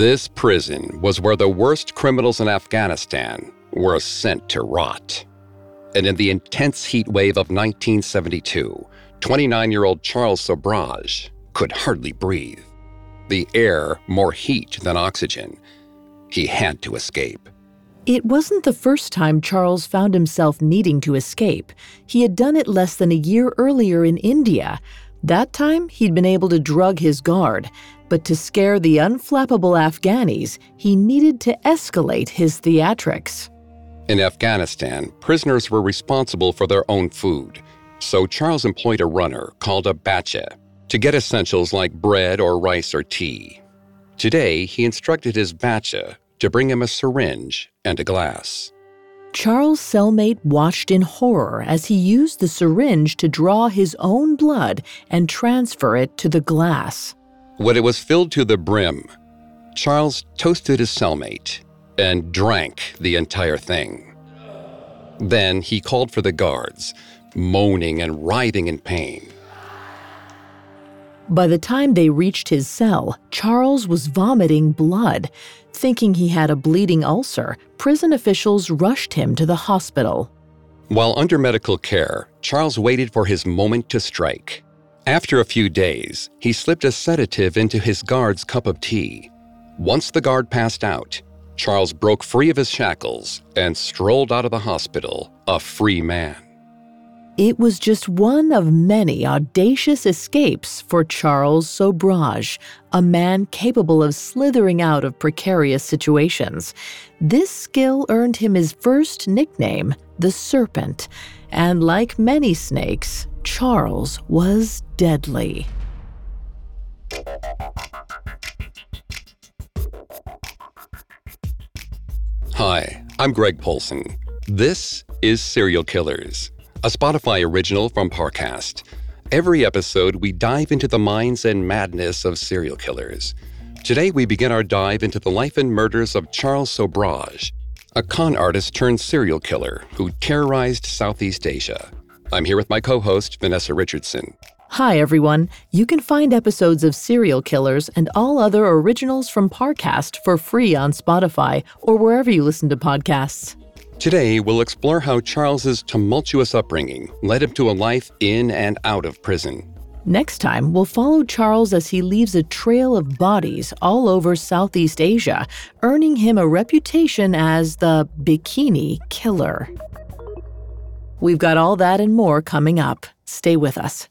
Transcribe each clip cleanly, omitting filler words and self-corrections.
This prison was where the worst criminals in Afghanistan were sent to rot. And in the intense heat wave of 1972, 29-year-old Charles Sobhraj could hardly breathe. The air more heat than oxygen. He had to escape. It wasn't the first time Charles found himself needing to escape. He had done it less than a year earlier in India. That time, he'd been able to drug his guard. But to scare the unflappable Afghanis, he needed to escalate his theatrics. In Afghanistan, prisoners were responsible for their own food. So Charles employed a runner called a bacha to get essentials like bread or rice or tea. Today, he instructed his bacha to bring him a syringe and a glass. Charles' cellmate watched in horror as he used the syringe to draw his own blood and transfer it to the glass. When it was filled to the brim, Charles toasted his cellmate and drank the entire thing. Then he called for the guards, moaning and writhing in pain. By the time they reached his cell, Charles was vomiting blood. Thinking he had a bleeding ulcer, prison officials rushed him to the hospital. While under medical care, Charles waited for his moment to strike. After a few days, he slipped a sedative into his guard's cup of tea. Once the guard passed out, Charles broke free of his shackles and strolled out of the hospital a free man. It was just one of many audacious escapes for Charles Sobhraj, a man capable of slithering out of precarious situations. This skill earned him his first nickname, the Serpent. And like many snakes, Charles was deadly. Hi, I'm Greg Polson. This is Serial Killers, a Spotify original from Parcast. Every episode, we dive into the minds and madness of serial killers. Today, we begin our dive into the life and murders of Charles Sobhraj, a con artist turned serial killer who terrorized Southeast Asia. I'm here with my co-host, Vanessa Richardson. Hi, everyone. You can find episodes of Serial Killers and all other originals from Parcast for free on Spotify or wherever you listen to podcasts. Today, we'll explore how Charles's tumultuous upbringing led him to a life in and out of prison. Next time, we'll follow Charles as he leaves a trail of bodies all over Southeast Asia, earning him a reputation as the Bikini Killer. We've got all that and more coming up. Stay with us.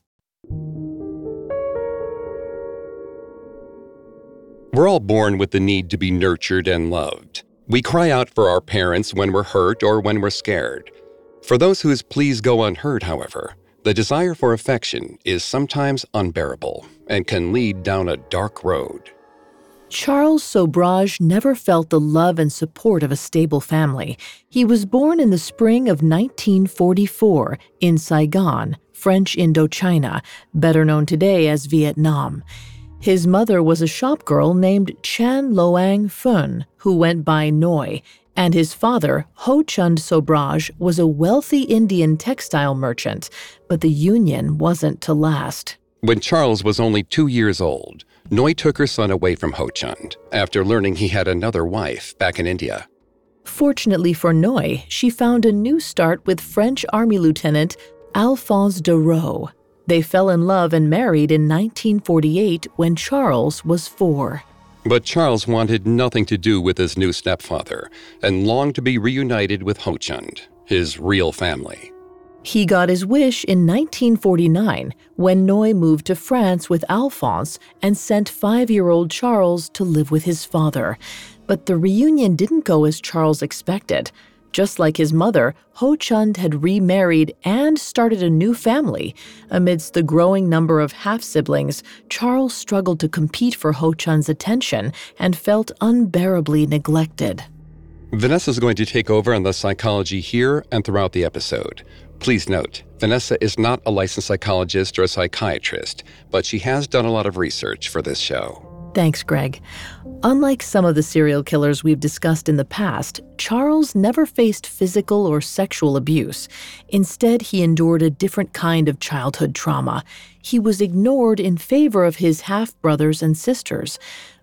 We're all born with the need to be nurtured and loved. We cry out for our parents when we're hurt or when we're scared. For those whose pleas go unheard, however, the desire for affection is sometimes unbearable and can lead down a dark road. Charles Sobhraj never felt the love and support of a stable family. He was born in the spring of 1944 in Saigon, French Indochina, better known today as Vietnam. His mother was a shopgirl named Chan Loang Phun, who went by Noi, and his father, Ho Chund Sobhraj, was a wealthy Indian textile merchant, but the union wasn't to last. When Charles was only 2 years old, Noi took her son away from Ho Chund after learning he had another wife back in India. Fortunately for Noi, she found a new start with French Army Lieutenant Alphonse Darroux. They fell in love and married in 1948 when Charles was 4. But Charles wanted nothing to do with his new stepfather and longed to be reunited with Ho Chund, his real family. He got his wish in 1949 when Noi moved to France with Alphonse and sent 5-year-old Charles to live with his father. But the reunion didn't go as Charles expected. Just like his mother, Ho Chund had remarried and started a new family. Amidst the growing number of half-siblings, Charles struggled to compete for Ho Chund's attention and felt unbearably neglected. Vanessa's going to take over on the psychology here and throughout the episode. Please note, Vanessa is not a licensed psychologist or a psychiatrist, but she has done a lot of research for this show. Thanks, Greg. Unlike some of the serial killers we've discussed in the past, Charles never faced physical or sexual abuse. Instead, he endured a different kind of childhood trauma. He was ignored in favor of his half-brothers and sisters.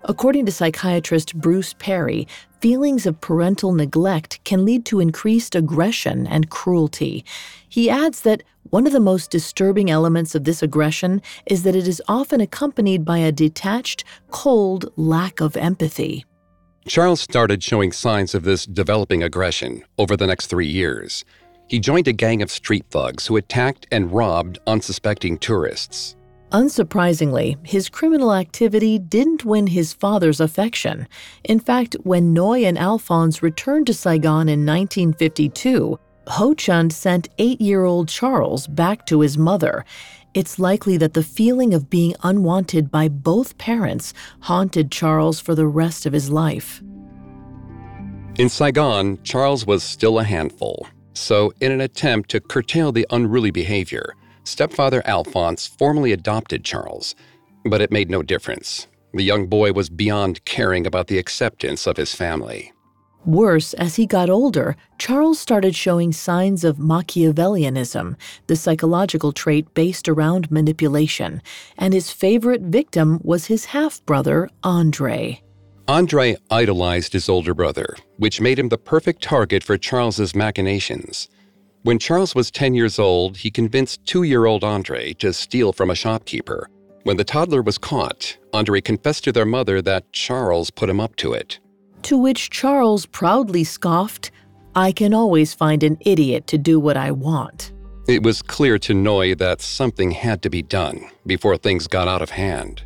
According to psychiatrist Bruce Perry, feelings of parental neglect can lead to increased aggression and cruelty. He adds that one of the most disturbing elements of this aggression is that it is often accompanied by a detached, cold lack of empathy. Charles started showing signs of this developing aggression over the next 3 years. He joined a gang of street thugs who attacked and robbed unsuspecting tourists. Unsurprisingly, his criminal activity didn't win his father's affection. In fact, when Noi and Alphonse returned to Saigon in 1952, Ho Chun sent 8-year-old Charles back to his mother. It's likely that the feeling of being unwanted by both parents haunted Charles for the rest of his life. In Saigon, Charles was still a handful. So, in an attempt to curtail the unruly behavior, stepfather Alphonse formally adopted Charles. But it made no difference. The young boy was beyond caring about the acceptance of his family. Worse, as he got older, Charles started showing signs of Machiavellianism, the psychological trait based around manipulation, and his favorite victim was his half-brother, André. André idolized his older brother, which made him the perfect target for Charles's machinations. When Charles was 10 years old, he convinced 2-year-old André to steal from a shopkeeper. When the toddler was caught, André confessed to their mother that Charles put him up to it. To which Charles proudly scoffed, "I can always find an idiot to do what I want." It was clear to Noi that something had to be done before things got out of hand.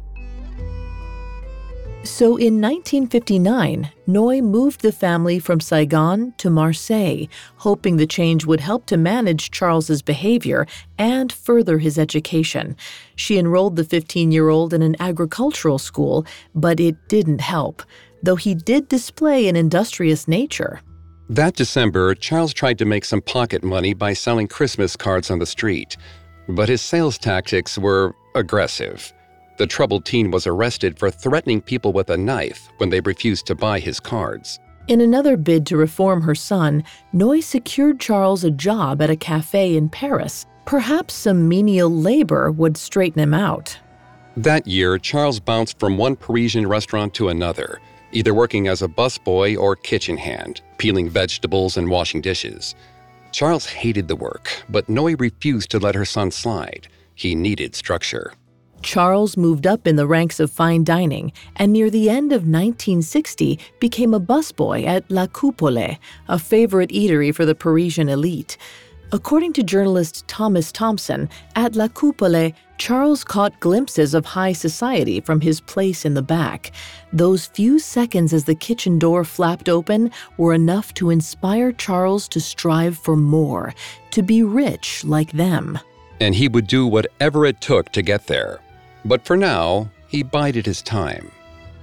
So in 1959, Noi moved the family from Saigon to Marseille, hoping the change would help to manage Charles's behavior and further his education. She enrolled the 15-year-old in an agricultural school, but it didn't help, though he did display an industrious nature. That December, Charles tried to make some pocket money by selling Christmas cards on the street, but his sales tactics were aggressive. The troubled teen was arrested for threatening people with a knife when they refused to buy his cards. In another bid to reform her son, Noi secured Charles a job at a cafe in Paris. Perhaps some menial labor would straighten him out. That year, Charles bounced from one Parisian restaurant to another, either working as a busboy or kitchen hand, peeling vegetables and washing dishes. Charles hated the work, but Noi refused to let her son slide. He needed structure. Charles moved up in the ranks of fine dining and near the end of 1960 became a busboy at La Coupole, a favorite eatery for the Parisian elite. According to journalist Thomas Thompson, at La Coupole, Charles caught glimpses of high society from his place in the back. Those few seconds as the kitchen door flapped open were enough to inspire Charles to strive for more, to be rich like them. And he would do whatever it took to get there. But for now, he bided his time.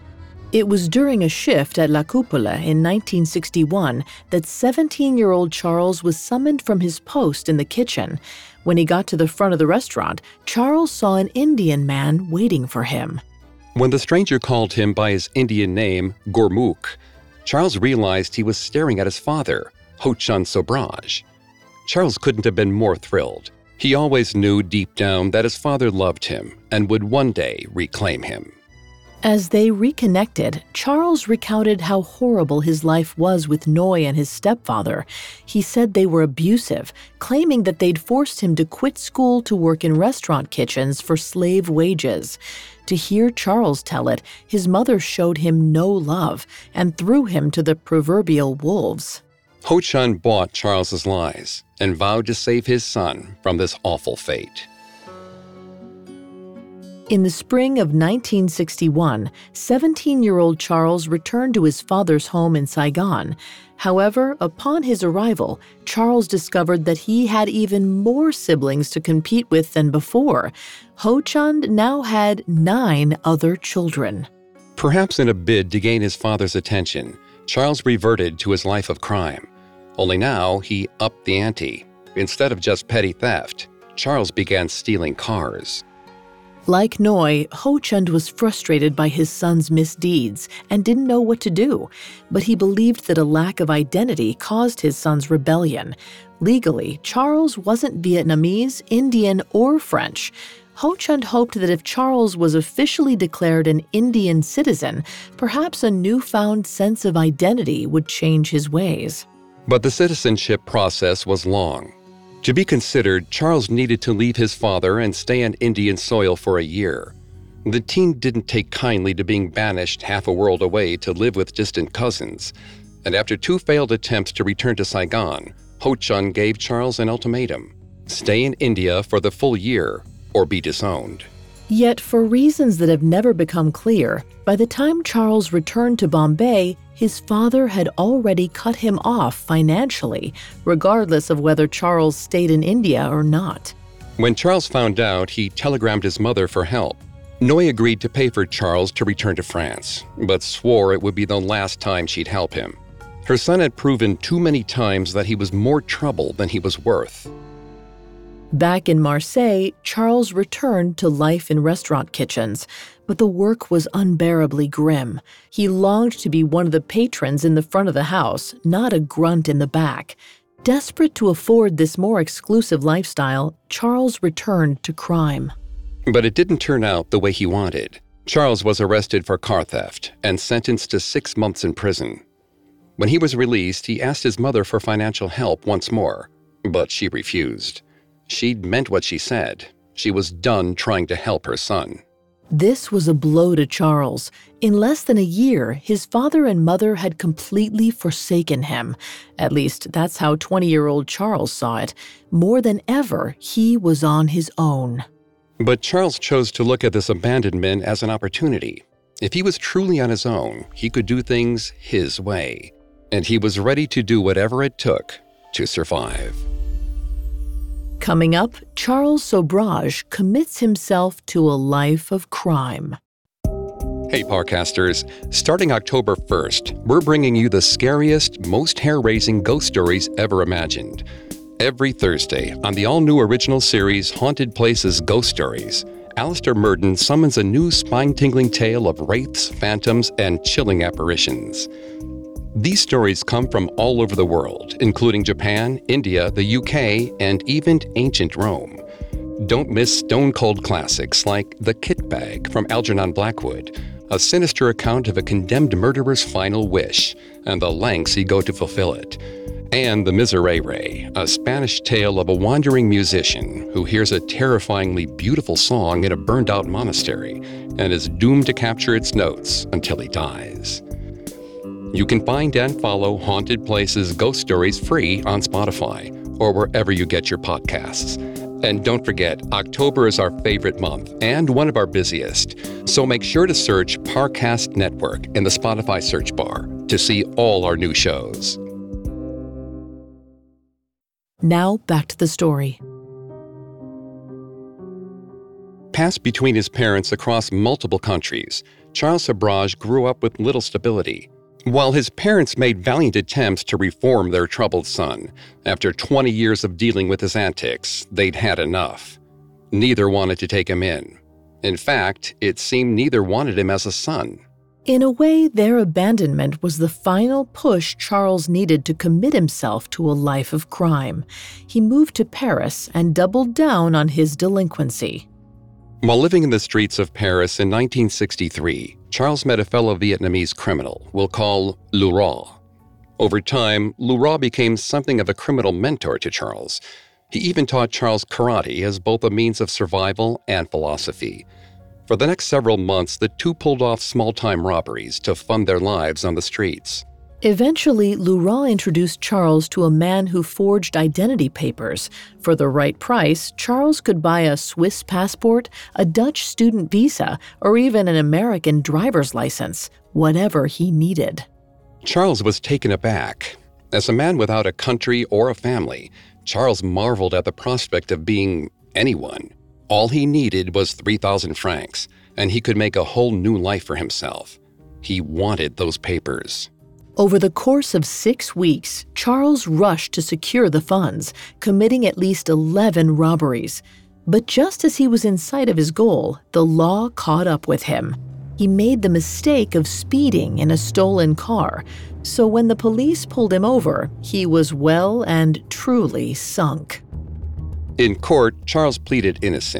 It was during a shift at La Cupola in 1961 that 17-year-old Charles was summoned from his post in the kitchen. When he got to the front of the restaurant, Charles saw an Indian man waiting for him. When the stranger called him by his Indian name, Gurmukh, Charles realized he was staring at his father, Ho Chun Sobraj. Charles couldn't have been more thrilled. He always knew deep down that his father loved him and would one day reclaim him. As they reconnected, Charles recounted how horrible his life was with Noi and his stepfather. He said they were abusive, claiming that they'd forced him to quit school to work in restaurant kitchens for slave wages. To hear Charles tell it, his mother showed him no love and threw him to the proverbial wolves. Ho Chun bought Charles's lies and vowed to save his son from this awful fate. In the spring of 1961, 17-year-old Charles returned to his father's home in Saigon. However, upon his arrival, Charles discovered that he had even more siblings to compete with than before. Ho Chun now had 9 other children. Perhaps in a bid to gain his father's attention, Charles reverted to his life of crime. Only now he upped the ante. Instead of just petty theft, Charles began stealing cars. Like Noi, Ho Chun was frustrated by his son's misdeeds and didn't know what to do, but he believed that a lack of identity caused his son's rebellion. Legally, Charles wasn't Vietnamese, Indian, or French. Ho Chun hoped that if Charles was officially declared an Indian citizen, perhaps a newfound sense of identity would change his ways. But the citizenship process was long. To be considered, Charles needed to leave his father and stay on Indian soil for a year. The teen didn't take kindly to being banished half a world away to live with distant cousins. And after 2 failed attempts to return to Saigon, Ho Chun gave Charles an ultimatum: stay in India for the full year or be disowned. Yet, for reasons that have never become clear, by the time Charles returned to Bombay, his father had already cut him off financially, regardless of whether Charles stayed in India or not. When Charles found out, he telegrammed his mother for help. Noy agreed to pay for Charles to return to France, but swore it would be the last time she'd help him. Her son had proven too many times that he was more trouble than he was worth. Back in Marseille, Charles returned to life in restaurant kitchens, but the work was unbearably grim. He longed to be one of the patrons in the front of the house, not a grunt in the back. Desperate to afford this more exclusive lifestyle, Charles returned to crime. But it didn't turn out the way he wanted. Charles was arrested for car theft and sentenced to 6 months in prison. When he was released, he asked his mother for financial help once more, but she refused. She'd meant what she said. She was done trying to help her son. This was a blow to Charles. In less than a year, his father and mother had completely forsaken him. At least, that's how 20-year-old Charles saw it. More than ever, he was on his own. But Charles chose to look at this abandonment as an opportunity. If he was truly on his own, he could do things his way. And he was ready to do whatever it took to survive. Coming up, Charles Sobhraj commits himself to a life of crime. Hey Parcasters, starting October 1st, we're bringing you the scariest, most hair-raising ghost stories ever imagined. Every Thursday on the all-new original series Haunted Places Ghost Stories, Alistair Murden summons a new spine-tingling tale of wraiths, phantoms, and chilling apparitions. These stories come from all over the world, including Japan, India, the UK, and even ancient Rome. Don't miss stone-cold classics like The Kit Bag from Algernon Blackwood, a sinister account of a condemned murderer's final wish, and the lengths he go to fulfill it. And The Miserere, a Spanish tale of a wandering musician who hears a terrifyingly beautiful song in a burned-out monastery and is doomed to capture its notes until he dies. You can find and follow Haunted Places Ghost Stories free on Spotify or wherever you get your podcasts. And don't forget, October is our favorite month and one of our busiest. So make sure to search Parcast Network in the Spotify search bar to see all our new shows. Now back to the story. Passed between his parents across multiple countries, Charles Sobhraj grew up with little stability. While his parents made valiant attempts to reform their troubled son, after 20 years of dealing with his antics, they'd had enough. Neither wanted to take him in. In fact, it seemed neither wanted him as a son. In a way, their abandonment was the final push Charles needed to commit himself to a life of crime. He moved to Paris and doubled down on his delinquency. While living in the streets of Paris in 1963, Charles met a fellow Vietnamese criminal we'll call Laurent. Over time, Laurent became something of a criminal mentor to Charles. He even taught Charles karate as both a means of survival and philosophy. For the next several months, the two pulled off small-time robberies to fund their lives on the streets. Eventually, Laurent introduced Charles to a man who forged identity papers. For the right price, Charles could buy a Swiss passport, a Dutch student visa, or even an American driver's license, whatever he needed. Charles was taken aback. As a man without a country or a family, Charles marveled at the prospect of being anyone. All he needed was 3,000 francs, and he could make a whole new life for himself. He wanted those papers. Over the course of 6 weeks, Charles rushed to secure the funds, committing at least 11 robberies. But just as he was in sight of his goal, the law caught up with him. He made the mistake of speeding in a stolen car, so when the police pulled him over, he was well and truly sunk. In court, Charles pleaded innocent.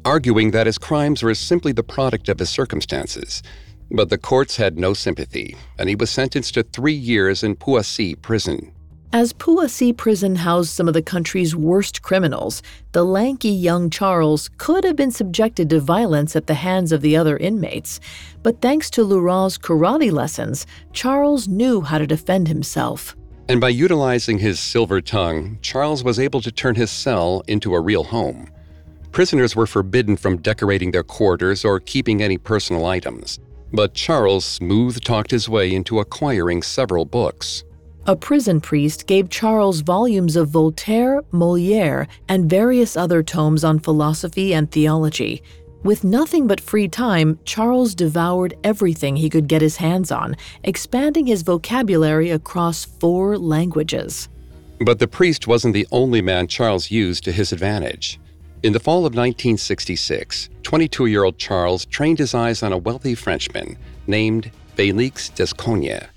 arguing that his crimes were simply the product of his circumstances. But the courts had no sympathy, and he was sentenced to 3 years in Poissy prison. As Poissy prison housed some of the country's worst criminals, the lanky young Charles could have been subjected to violence at the hands of the other inmates. But thanks to Laurent's karate lessons, Charles knew how to defend himself. And by utilizing his silver tongue, Charles was able to turn his cell into a real home. Prisoners were forbidden from decorating their quarters or keeping any personal items. But Charles smooth-talked his way into acquiring several books. A prison priest gave Charles volumes of Voltaire, Molière, and various other tomes on philosophy and theology. With nothing but free time, Charles devoured everything he could get his hands on, expanding his vocabulary across 4 languages. But the priest wasn't the only man Charles used to his advantage. In the fall of 1966, 22-year-old Charles trained his eyes on a wealthy Frenchman named Félix Descogne.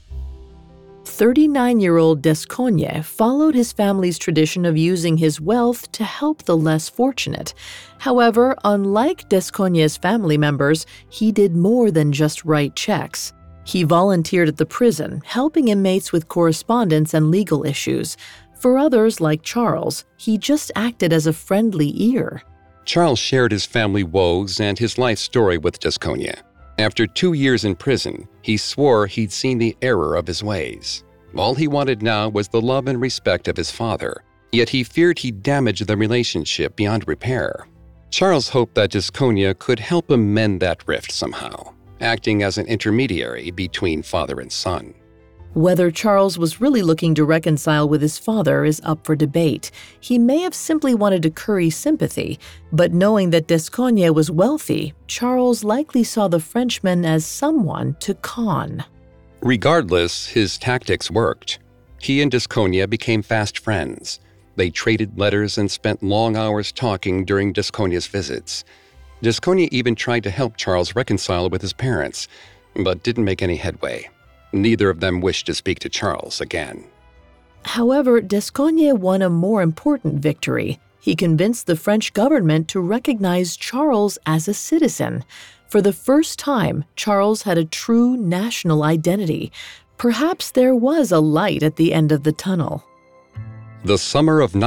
39-year-old Descogne followed his family's tradition of using his wealth to help the less fortunate. However, unlike Descogne's family members, he did more than just write checks. He volunteered at the prison, helping inmates with correspondence and legal issues. For others, like Charles, he just acted as a friendly ear. Charles shared his family woes and his life story with Descogne. After 2 years in prison, he swore he'd seen the error of his ways. All he wanted now was the love and respect of his father, yet he feared he'd damage the relationship beyond repair. Charles hoped that Descogne could help him mend that rift somehow, acting as an intermediary between father and son. Whether Charles was really looking to reconcile with his father is up for debate. He may have simply wanted to curry sympathy, but knowing that Descogne was wealthy, Charles likely saw the Frenchman as someone to con. Regardless, his tactics worked. He and Descogne became fast friends. They traded letters and spent long hours talking during Descogne's visits. Descogne even tried to help Charles reconcile with his parents, but didn't make any headway. Neither of them wished to speak to Charles again. However, Descogne won a more important victory. He convinced the French government to recognize Charles as a citizen. For the first time, Charles had a true national identity. Perhaps there was a light at the end of the tunnel. The summer of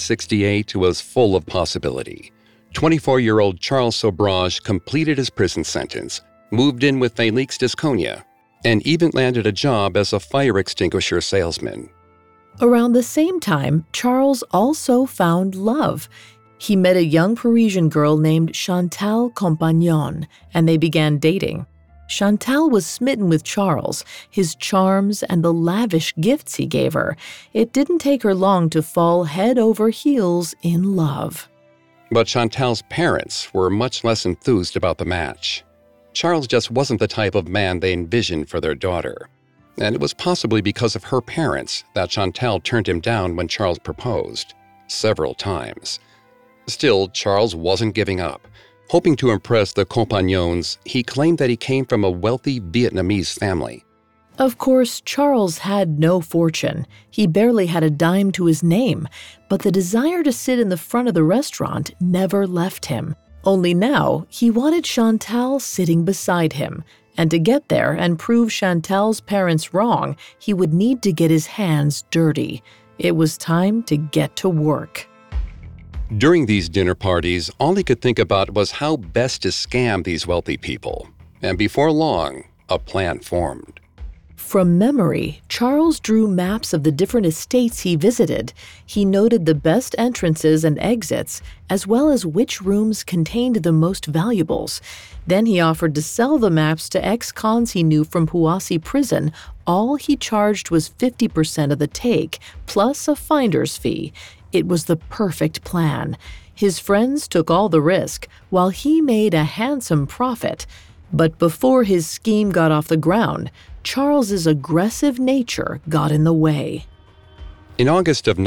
1968 was full of possibility. 24-year-old Charles Sobhraj completed his prison sentence, moved in with Félix Descogne, and even landed a job as a fire extinguisher salesman. Around the same time, Charles also found love. He met a young Parisian girl named Chantal Compagnon, and they began dating. Chantal was smitten with Charles, his charms, and the lavish gifts he gave her. It didn't take her long to fall head over heels in love. But Chantal's parents were much less enthused about the match. Charles just wasn't the type of man they envisioned for their daughter. And it was possibly because of her parents that Chantal turned him down when Charles proposed, several times. Still, Charles wasn't giving up. Hoping to impress the Compagnons, he claimed that he came from a wealthy Vietnamese family. Of course, Charles had no fortune. He barely had a dime to his name, but the desire to sit in the front of the restaurant never left him. Only now, he wanted Chantal sitting beside him. And to get there and prove Chantal's parents wrong, he would need to get his hands dirty. It was time to get to work. During these dinner parties, all he could think about was how best to scam these wealthy people. And before long, a plan formed. From memory, Charles drew maps of the different estates he visited. He noted the best entrances and exits, as well as which rooms contained the most valuables. Then he offered to sell the maps to ex-cons he knew from Poissy prison. All he charged was 50% of the take, plus a finder's fee. It was the perfect plan. His friends took all the risk, while he made a handsome profit. But before his scheme got off the ground, Charles's aggressive nature got in the way. In August of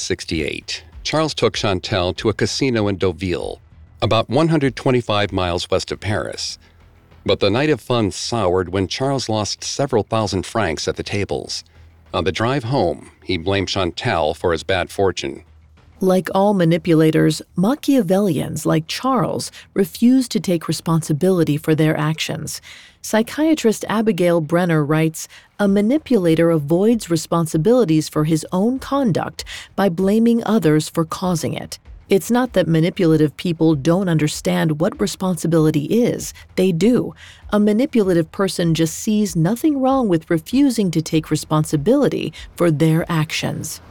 1968, Charles took Chantal to a casino in Deauville, about 125 miles west of Paris. But the night of fun soured when Charles lost several thousand francs at the tables. On the drive home, he blamed Chantal for his bad fortune. Like all manipulators, Machiavellians like Charles refuse to take responsibility for their actions. Psychiatrist Abigail Brenner writes, "A manipulator avoids responsibilities for his own conduct by blaming others for causing it. It's not that manipulative people don't understand what responsibility is. They do. A manipulative person just sees nothing wrong with refusing to take responsibility for their actions."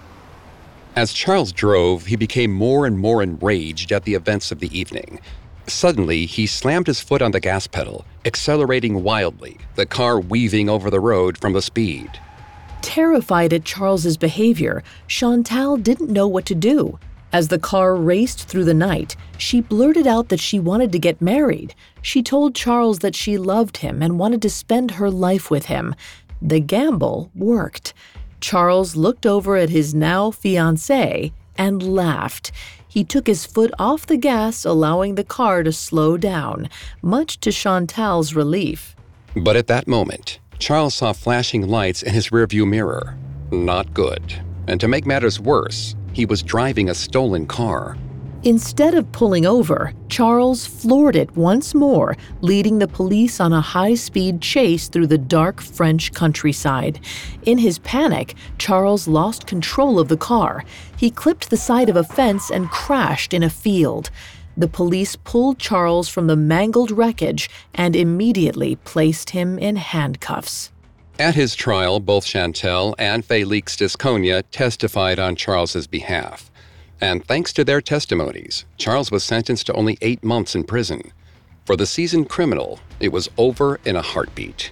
As Charles drove, he became more and more enraged at the events of the evening. Suddenly, he slammed his foot on the gas pedal, accelerating wildly, the car weaving over the road from the speed. Terrified at Charles's behavior, Chantal didn't know what to do. As the car raced through the night, she blurted out that she wanted to get married. She told Charles that she loved him and wanted to spend her life with him. The gamble worked. Charles looked over at his now fiancée and laughed. He took his foot off the gas, allowing the car to slow down, much to Chantal's relief. But at that moment, Charles saw flashing lights in his rearview mirror. Not good. And to make matters worse, he was driving a stolen car. Instead of pulling over, Charles floored it once more, leading the police on a high-speed chase through the dark French countryside. In his panic, Charles lost control of the car. He clipped the side of a fence and crashed in a field. The police pulled Charles from the mangled wreckage and immediately placed him in handcuffs. At his trial, both Chantal and Félix Descogne testified on Charles's behalf. And thanks to their testimonies, Charles was sentenced to only 8 months in prison. For the seasoned criminal, it was over in a heartbeat.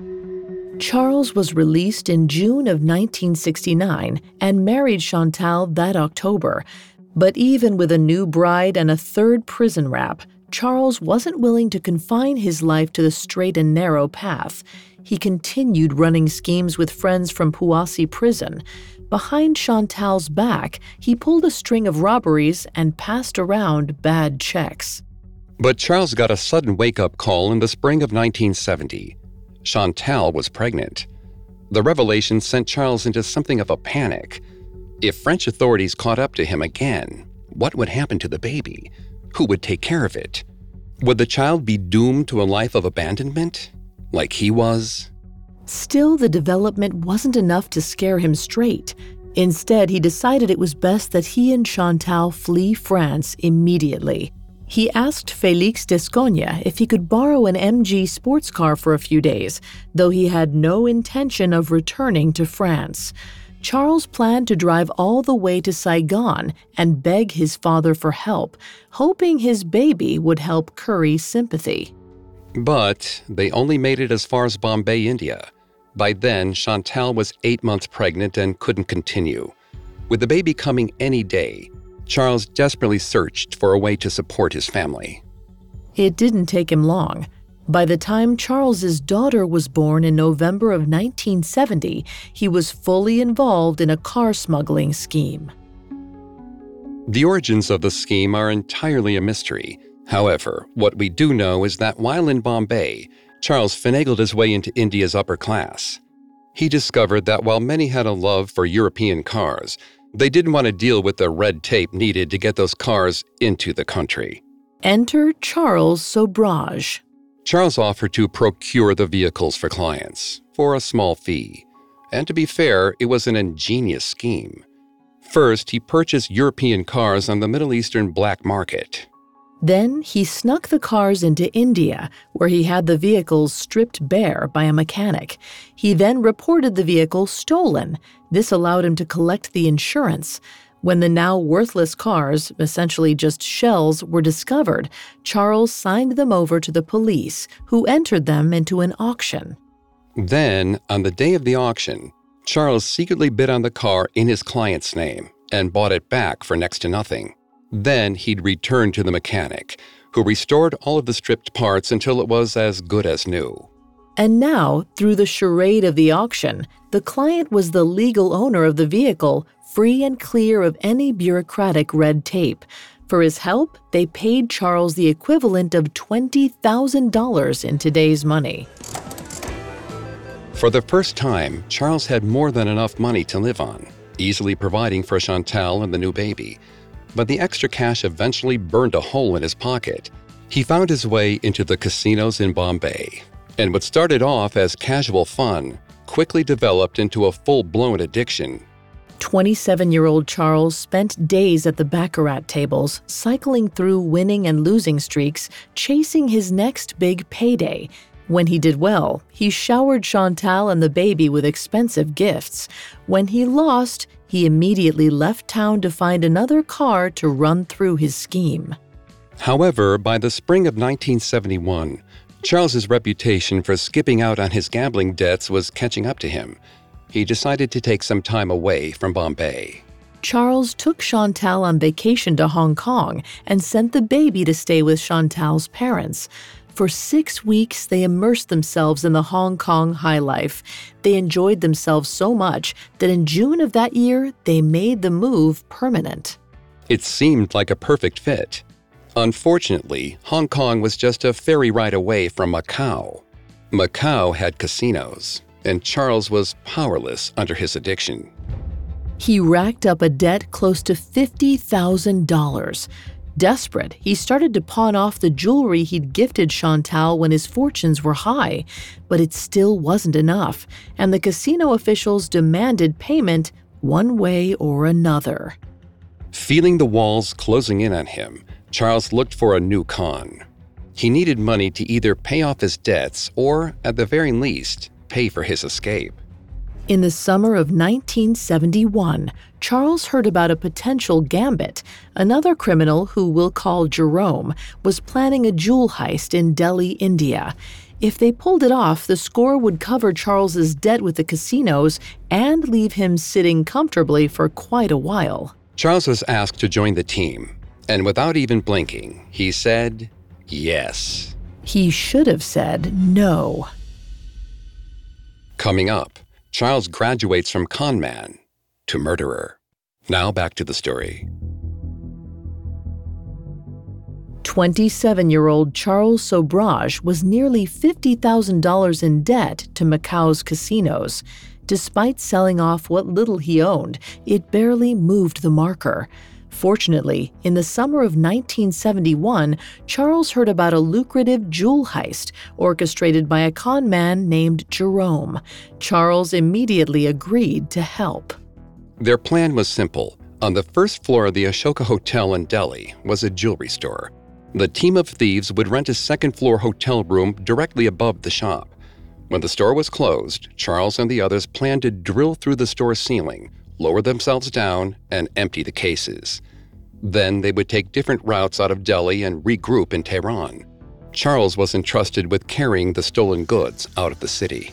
Charles was released in June of 1969 and married Chantal that October. But even with a new bride and a third prison rap, Charles wasn't willing to confine his life to the straight and narrow path. He continued running schemes with friends from Poissy prison. Behind Chantal's back, he pulled a string of robberies and passed around bad checks. But Charles got a sudden wake-up call in the spring of 1970. Chantal was pregnant. The revelation sent Charles into something of a panic. If French authorities caught up to him again, what would happen to the baby? Who would take care of it? Would the child be doomed to a life of abandonment, like he was? Still, the development wasn't enough to scare him straight. Instead, he decided it was best that he and Chantal flee France immediately. He asked Félix Descogne if he could borrow an MG sports car for a few days, though he had no intention of returning to France. Charles planned to drive all the way to Saigon and beg his father for help, hoping his baby would help curry sympathy. But they only made it as far as Bombay, India. By then, Chantal was 8 months pregnant and couldn't continue. With the baby coming any day, Charles desperately searched for a way to support his family. It didn't take him long. By the time Charles's daughter was born in November of 1970, he was fully involved in a car smuggling scheme. The origins of the scheme are entirely a mystery. However, what we do know is that while in Bombay, Charles finagled his way into India's upper class. He discovered that while many had a love for European cars, they didn't want to deal with the red tape needed to get those cars into the country. Enter Charles Sobrage. Charles offered to procure the vehicles for clients for a small fee. And to be fair, it was an ingenious scheme. First, he purchased European cars on the Middle Eastern black market. Then he snuck the cars into India, where he had the vehicles stripped bare by a mechanic. He then reported the vehicle stolen. This allowed him to collect the insurance. When the now worthless cars, essentially just shells, were discovered, Charles signed them over to the police, who entered them into an auction. Then, on the day of the auction, Charles secretly bid on the car in his client's name and bought it back for next to nothing. Then he'd return to the mechanic, who restored all of the stripped parts until it was as good as new. And now, through the charade of the auction, the client was the legal owner of the vehicle, free and clear of any bureaucratic red tape. For his help, they paid Charles the equivalent of $20,000 in today's money. For the first time, Charles had more than enough money to live on, easily providing for Chantal and the new baby. but the extra cash eventually burned a hole in his pocket. He found his way into the casinos in Bombay, and what started off as casual fun quickly developed into a full-blown addiction. 27-year-old Charles spent days at the baccarat tables, cycling through winning and losing streaks, chasing his next big payday. When he did well, he showered Chantal and the baby with expensive gifts. When he lost, he immediately left town to find another car to run through his scheme. However, by the spring of 1971, Charles's reputation for skipping out on his gambling debts was catching up to him. He decided to take some time away from Bombay. Charles took Chantal on vacation to Hong Kong and sent the baby to stay with Chantal's parents. For 6 weeks, they immersed themselves in the Hong Kong high life. They enjoyed themselves so much that in June of that year, they made the move permanent. It seemed like a perfect fit. Unfortunately, Hong Kong was just a ferry ride away from Macau. Macau had casinos, and Charles was powerless under his addiction. He racked up a debt close to $50,000. Desperate, he started to pawn off the jewelry he'd gifted Chantal when his fortunes were high, but it still wasn't enough, and the casino officials demanded payment one way or another. Feeling the walls closing in on him, Charles looked for a new con. He needed money to either pay off his debts or, at the very least, pay for his escape. In the summer of 1971, Charles heard about a potential gambit. Another criminal, who we'll call Jerome, was planning a jewel heist in Delhi, India. If they pulled it off, the score would cover Charles's debt with the casinos and leave him sitting comfortably for quite a while. Charles was asked to join the team, and without even blinking, he said yes. He should have said no. Coming up, Charles graduates from con man to murderer. Now back to the story. 27-year-old Charles Sobrage was nearly $50,000 in debt to Macau's casinos. Despite selling off what little he owned, it barely moved the marker. Fortunately, in the summer of 1971, Charles heard about a lucrative jewel heist orchestrated by a con man named Jerome. Charles immediately agreed to help. Their plan was simple. On the first floor of the Ashoka Hotel in Delhi was a jewelry store. The team of thieves would rent a second-floor hotel room directly above the shop. When the store was closed, Charles and the others planned to drill through the store's ceiling, lower themselves down, and empty the cases. Then they would take different routes out of Delhi and regroup in Tehran. Charles was entrusted with carrying the stolen goods out of the city.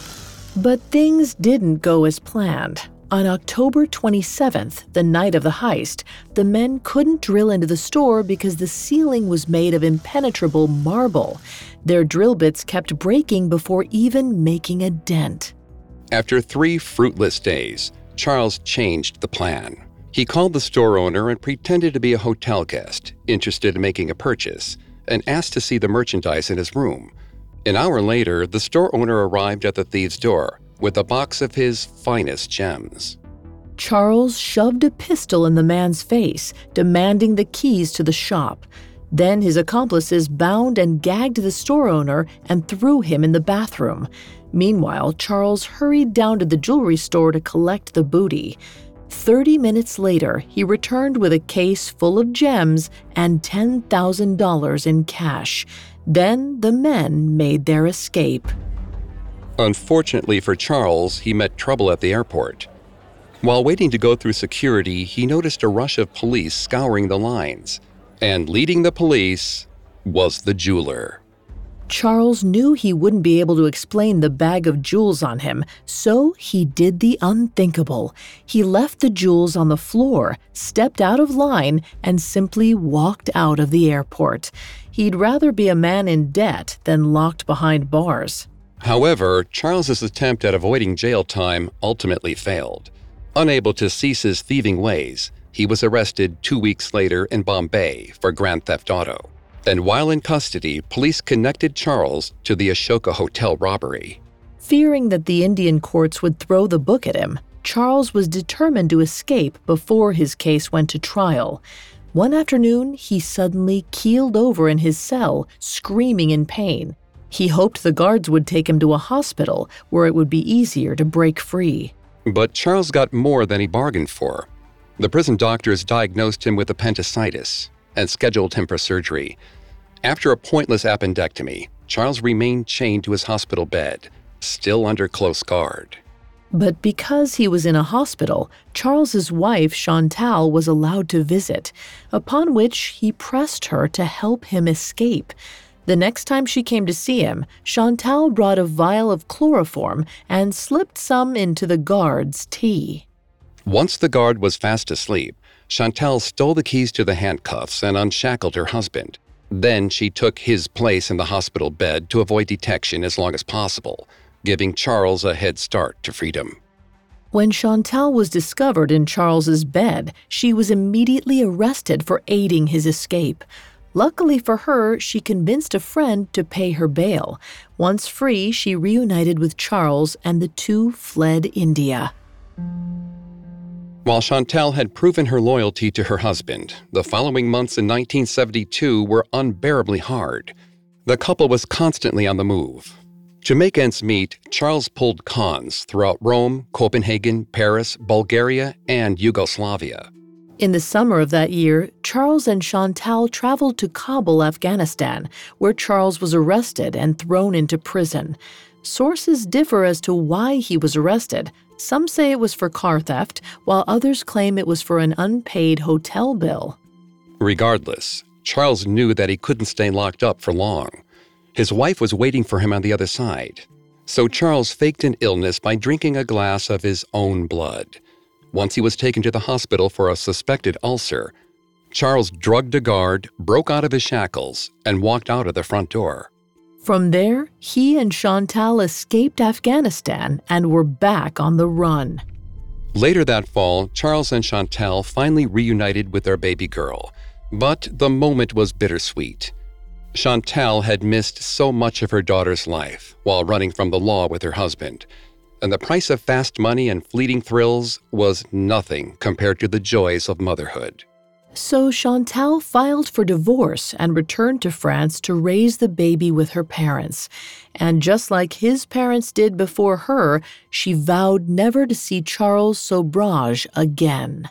But things didn't go as planned. On October 27th, the night of the heist, the men couldn't drill into the store because the ceiling was made of impenetrable marble. Their drill bits kept breaking before even making a dent. After 3 fruitless days, Charles changed the plan. He called the store owner and pretended to be a hotel guest, interested in making a purchase, and asked to see the merchandise in his room. An hour later, the store owner arrived at the thieves' door with a box of his finest gems. Charles shoved a pistol in the man's face, demanding the keys to the shop. Then his accomplices bound and gagged the store owner and threw him in the bathroom. Meanwhile, Charles hurried down to the jewelry store to collect the booty. 30 minutes later, he returned with a case full of gems and $10,000 in cash. Then the men made their escape. Unfortunately for Charles, he met trouble at the airport. While waiting to go through security, he noticed a rush of police scouring the lines. And leading the police was the jeweler. Charles knew he wouldn't be able to explain the bag of jewels on him, so he did the unthinkable. He left the jewels on the floor, stepped out of line, and simply walked out of the airport. He'd rather be a man in debt than locked behind bars. However, Charles's attempt at avoiding jail time ultimately failed. Unable to cease his thieving ways, he was arrested 2 weeks later in Bombay for grand theft auto. And while in custody, police connected Charles to the Ashoka Hotel robbery. Fearing that the Indian courts would throw the book at him, Charles was determined to escape before his case went to trial. One afternoon, he suddenly keeled over in his cell, screaming in pain. He hoped the guards would take him to a hospital where it would be easier to break free. But Charles got more than he bargained for. The prison doctors diagnosed him with appendicitis and scheduled him for surgery. After a pointless appendectomy, Charles remained chained to his hospital bed, still under close guard. But because he was in a hospital, Charles's wife, Chantal, was allowed to visit, upon which he pressed her to help him escape. The next time she came to see him, Chantal brought a vial of chloroform and slipped some into the guard's tea. Once the guard was fast asleep, Chantal stole the keys to the handcuffs and unshackled her husband. Then she took his place in the hospital bed to avoid detection as long as possible, giving Charles a head start to freedom. When Chantal was discovered in Charles's bed, she was immediately arrested for aiding his escape. Luckily for her, she convinced a friend to pay her bail. Once free, she reunited with Charles and the two fled India. While Chantal had proven her loyalty to her husband, the following months in 1972 were unbearably hard. The couple was constantly on the move. To make ends meet, Charles pulled cons throughout Rome, Copenhagen, Paris, Bulgaria, and Yugoslavia. In the summer of that year, Charles and Chantal traveled to Kabul, Afghanistan, where Charles was arrested and thrown into prison. Sources differ as to why he was arrested. Some say it was for car theft, while others claim it was for an unpaid hotel bill. Regardless, Charles knew that he couldn't stay locked up for long. His wife was waiting for him on the other side. So Charles faked an illness by drinking a glass of his own blood. Once he was taken to the hospital for a suspected ulcer, Charles drugged a guard, broke out of his shackles, and walked out of the front door. From there, he and Chantal escaped Afghanistan and were back on the run. Later that fall, Charles and Chantal finally reunited with their baby girl. But the moment was bittersweet. Chantal had missed so much of her daughter's life while running from the law with her husband, and the price of fast money and fleeting thrills was nothing compared to the joys of motherhood. So Chantal filed for divorce and returned to France to raise the baby with her parents. And just like his parents did before her, she vowed never to see Charles Sobhraj again.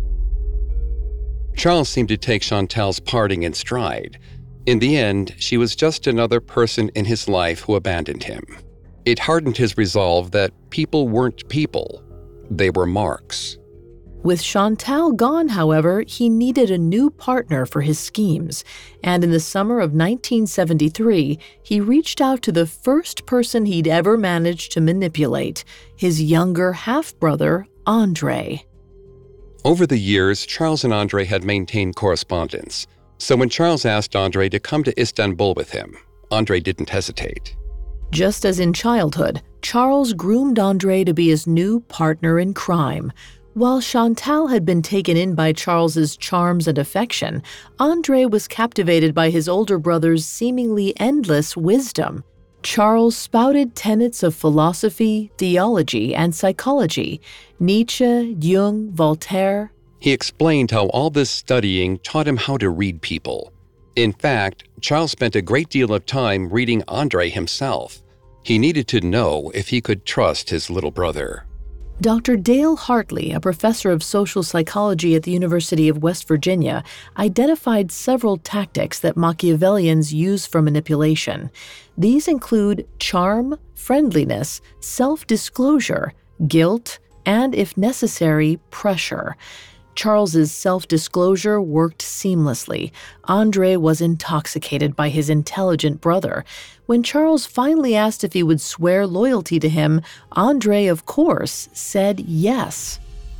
Charles seemed to take Chantal's parting in stride. In the end, she was just another person in his life who abandoned him. It hardened his resolve that people weren't people, they were marks. With Chantal gone, however, he needed a new partner for his schemes, and in the summer of 1973, he reached out to the first person he'd ever managed to manipulate, his younger half-brother, Andre. Over the years, Charles and Andre had maintained correspondence, so when Charles asked Andre to come to Istanbul with him, Andre didn't hesitate. Just as in childhood, Charles groomed Andre to be his new partner in crime. While Chantal had been taken in by Charles's charms and affection, Andre was captivated by his older brother's seemingly endless wisdom. Charles spouted tenets of philosophy, theology, and psychology, Nietzsche, Jung, Voltaire. He explained how all this studying taught him how to read people. In fact, Charles spent a great deal of time reading Andre himself. He needed to know if he could trust his little brother. Dr. Dale Hartley, a professor of social psychology at the University of West Virginia, identified several tactics that Machiavellians use for manipulation. These include charm, friendliness, self-disclosure, guilt, and, if necessary, pressure. Charles's self-disclosure worked seamlessly. Andre was intoxicated by his intelligent brother. When Charles finally asked if he would swear loyalty to him, Andre, of course, said yes.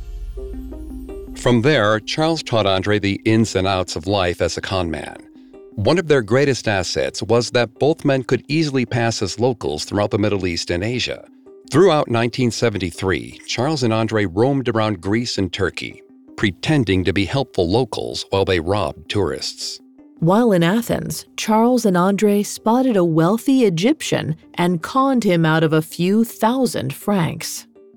From there, Charles taught Andre the ins and outs of life as a con man. One of their greatest assets was that both men could easily pass as locals throughout the Middle East and Asia. Throughout 1973, Charles and Andre roamed around Greece and Turkey, pretending to be helpful locals while they robbed tourists. While in Athens, Charles and Andre spotted a wealthy Egyptian and conned him out of a few thousand francs.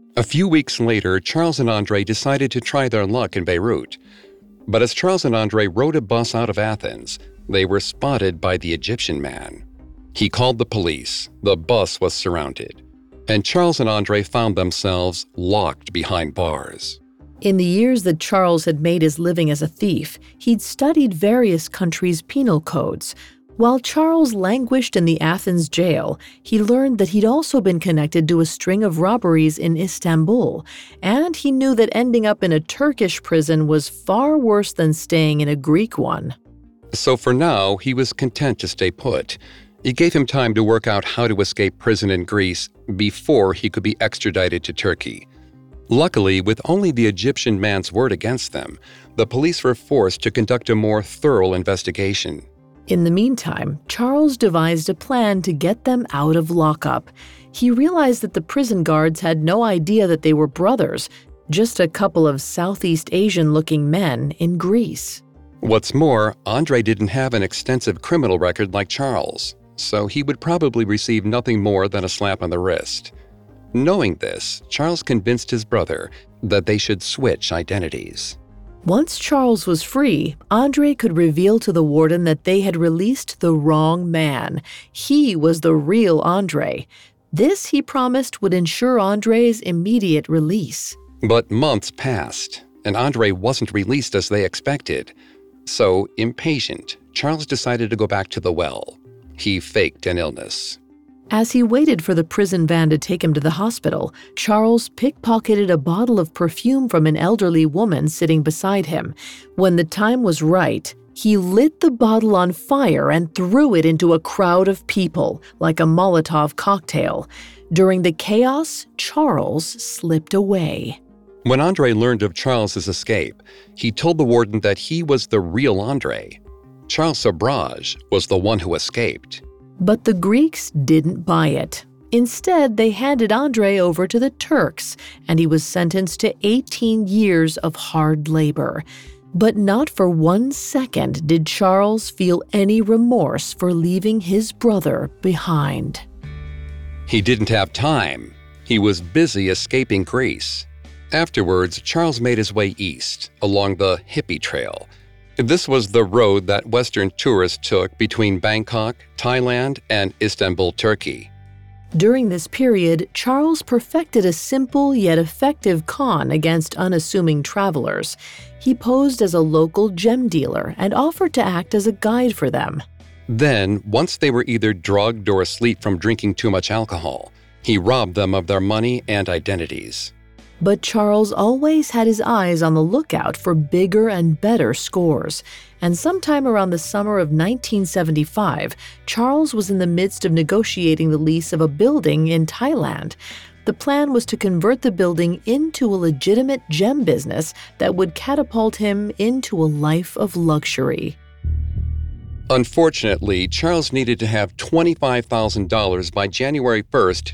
A few weeks later, Charles and Andre decided to try their luck in Beirut. But as Charles and Andre rode a bus out of Athens, they were spotted by the Egyptian man. He called the police. The bus was surrounded, and Charles and Andre found themselves locked behind bars. In the years that Charles had made his living as a thief, he'd studied various countries' penal codes. While Charles languished in the Athens jail, he learned that he'd also been connected to a string of robberies in Istanbul, and he knew that ending up in a Turkish prison was far worse than staying in a Greek one. So for now, he was content to stay put. It gave him time to work out how to escape prison in Greece before he could be extradited to Turkey. Luckily, with only the Egyptian man's word against them, the police were forced to conduct a more thorough investigation. In the meantime, Charles devised a plan to get them out of lockup. He realized that the prison guards had no idea that they were brothers, just a couple of Southeast Asian-looking men in Greece. What's more, Andre didn't have an extensive criminal record like Charles, so he would probably receive nothing more than a slap on the wrist. Knowing this, Charles convinced his brother that they should switch identities. Once Charles was free, Andre could reveal to the warden that they had released the wrong man. He was the real Andre. This, he promised, would ensure Andre's immediate release. But months passed, and Andre wasn't released as they expected. So, impatient, Charles decided to go back to the well. He faked an illness. As he waited for the prison van to take him to the hospital, Charles pickpocketed a bottle of perfume from an elderly woman sitting beside him. When the time was right, he lit the bottle on fire and threw it into a crowd of people, like a Molotov cocktail. During the chaos, Charles slipped away. When Andre learned of Charles's escape, he told the warden that he was the real Andre. Charles Sobrage was the one who escaped. But the Greeks didn't buy it. Instead, they handed Andre over to the Turks, and he was sentenced to 18 years of hard labor. But not for 1 second did Charles feel any remorse for leaving his brother behind. He didn't have time. He was busy escaping Greece. Afterwards, Charles made his way east, along the Hippie Trail. This was the road that Western tourists took between Bangkok, Thailand, and Istanbul, Turkey. During this period, Charles perfected a simple yet effective con against unassuming travelers. He posed as a local gem dealer and offered to act as a guide for them. Then, once they were either drugged or asleep from drinking too much alcohol, he robbed them of their money and identities. But Charles always had his eyes on the lookout for bigger and better scores. And sometime around the summer of 1975, Charles was in the midst of negotiating the lease of a building in Thailand. The plan was to convert the building into a legitimate gem business that would catapult him into a life of luxury. Unfortunately, Charles needed to have $25,000 by January 1st,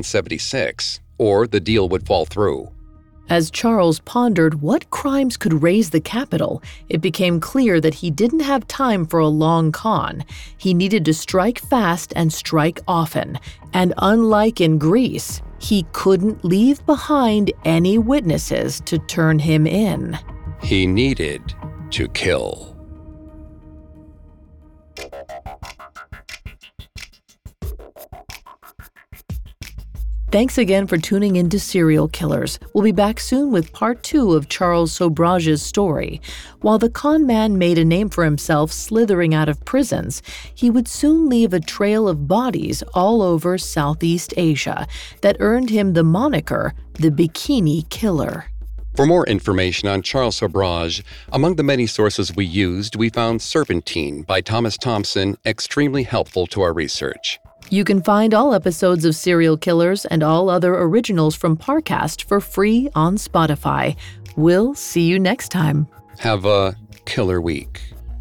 1976, or the deal would fall through. As Charles pondered what crimes could raise the capital, it became clear that he didn't have time for a long con. He needed to strike fast and strike often. And unlike in Greece, he couldn't leave behind any witnesses to turn him in. He needed to kill. Thanks again for tuning in to Serial Killers. We'll be back soon with part 2 of Charles Sobrage's story. While the con man made a name for himself slithering out of prisons, he would soon leave a trail of bodies all over Southeast Asia that earned him the moniker, the Bikini Killer. For more information on Charles Sobrage, among the many sources we used, we found Serpentine by Thomas Thompson extremely helpful to our research. You can find all episodes of Serial Killers and all other originals from Parcast for free on Spotify. We'll see you next time. Have a killer week.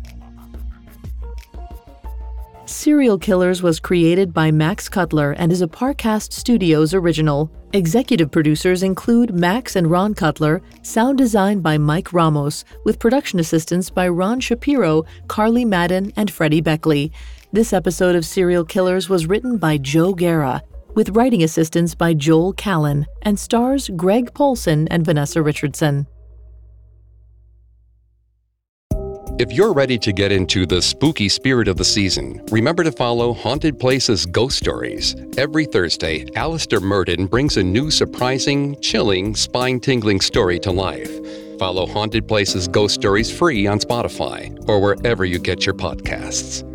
Serial Killers was created by Max Cutler and is a Parcast Studios original. Executive producers include Max and Ron Cutler, sound design by Mike Ramos, with production assistance by Ron Shapiro, Carly Madden, and Freddie Beckley. This episode of Serial Killers was written by Joe Guerra. with writing assistance by Joel Callan, and stars Greg Polcyn and Vanessa Richardson. If you're ready to get into the spooky spirit of the season, remember to follow Haunted Places Ghost Stories. Every Thursday, Alistair Murden brings a new surprising, chilling, spine-tingling story to life. Follow Haunted Places Ghost Stories free on Spotify or wherever you get your podcasts.